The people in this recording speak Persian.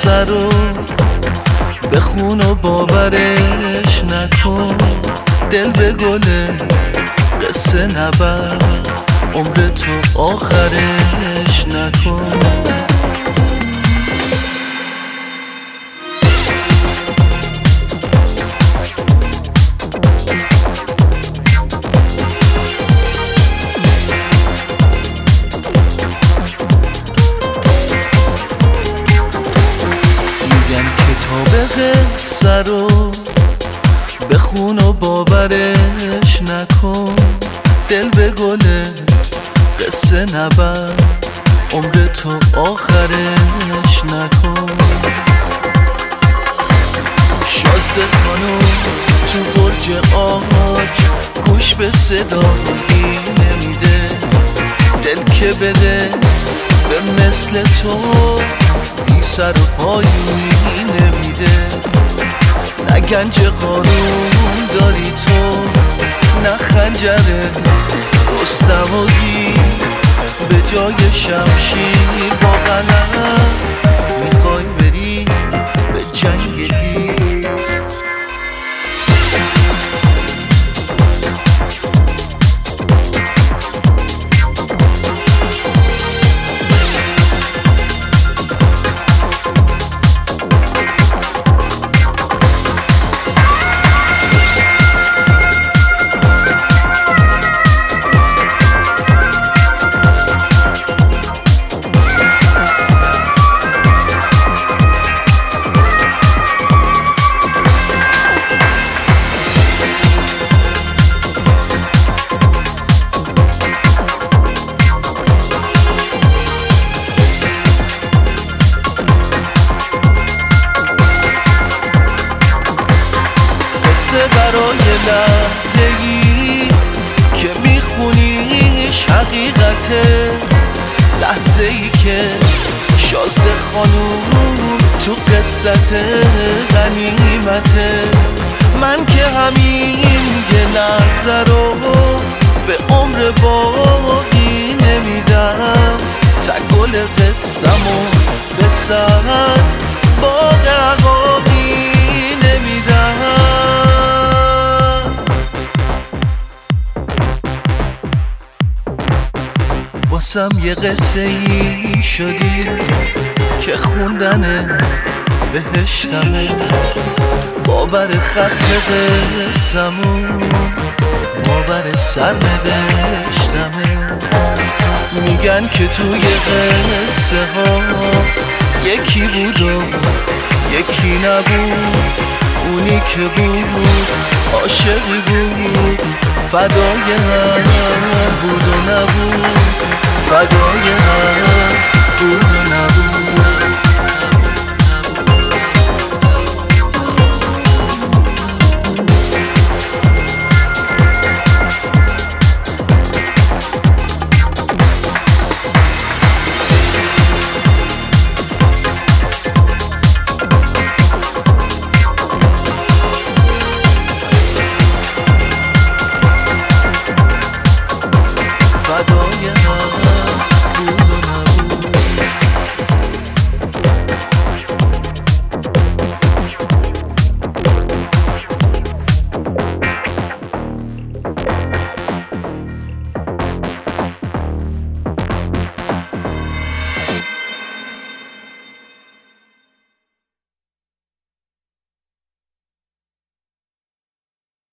قصه رو بخون و باورش نکن. دل به گله قصه نبر، عمر تو آخرش نکن. قصه رو بخون و باورش نکن. دل به گله قصه نبر، عمر تو آخرش نکن. شازده خانم تو برج آج گوش به صدایی نمیده. دل که بده به مثل تو بی سر و پایی نمیده. نه گنج قارون داری تو، نه خنجر رستمایی. به جای شمشیر با قلم میخوای بری به جنگ دیر. برای لحظه‌ای که میخونیش حقیقته. لحظه‌ای که شازده خانوم تو قصت غنیمته. من که همین یه لحظه رو به عمر باقی نمیدم. تا گل قصه‌مو به سر باغ عقاقی نمیدم. واسم یه قصه ای شدی که خوندن بهشتمه. باور خط قصه‌مون باور سر نوشتمه. میگن که توی قصه ها یکی بود و یکی نبود. اونی که بود عاشقی بود، فدای هم بود و نبود. فدای هم بود و نبود.